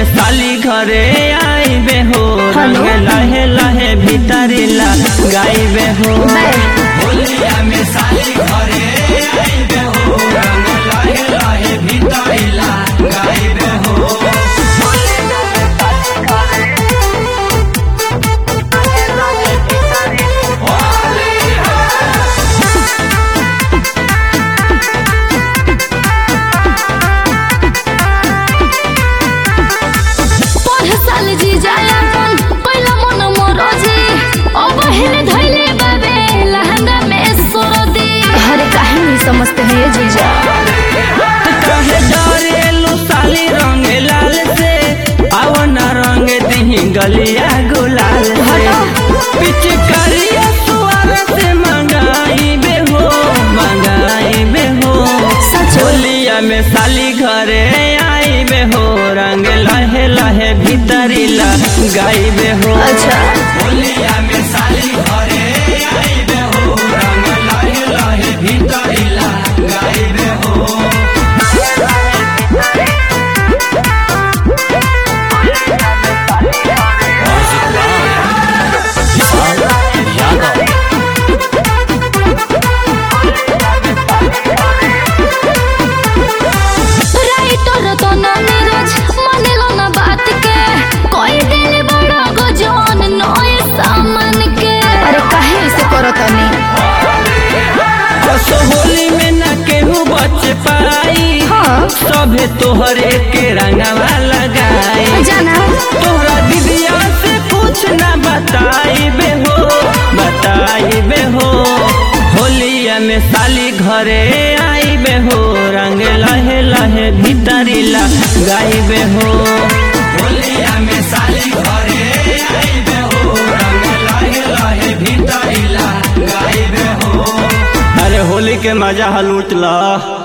में साली घरे आईबे हो, रंग लहे लहे भीतरिला गाइबे हो। होलिया में साली घरे आईबे हो, रंग लहे लहे भीतरिला गाइबे हो। समझते हैं ये जीजा कहे डरेलू साली रंग लाल से, आवन रंग दही गलिया गुलाल से। पिचकारिया सुआर से मंगाइबे हो, मंगाइबे हो। होलिया में साली घरे आईबे हो, रंग लहे लहे भीतरिला गाइबे हो। अच्छा होलिया में साली घरे आईबे हो, रंग लहे लहे भीतरिला गाइबे हो। होली में न केहू बच पाई, सभे तोहरे के रंगवा लगाई। तोहरा दीदिया से कुछ न बताइबे हो, बताइबे हो। होलिया में साली घरे आईबे हो, रंग लहे लहे भीतरिला गाइबे हो। होलिया में साली घरे आईबे हो, रंग लहे लहे भीतरिला गाइबे हो। अरे होली के मजा लूट ला।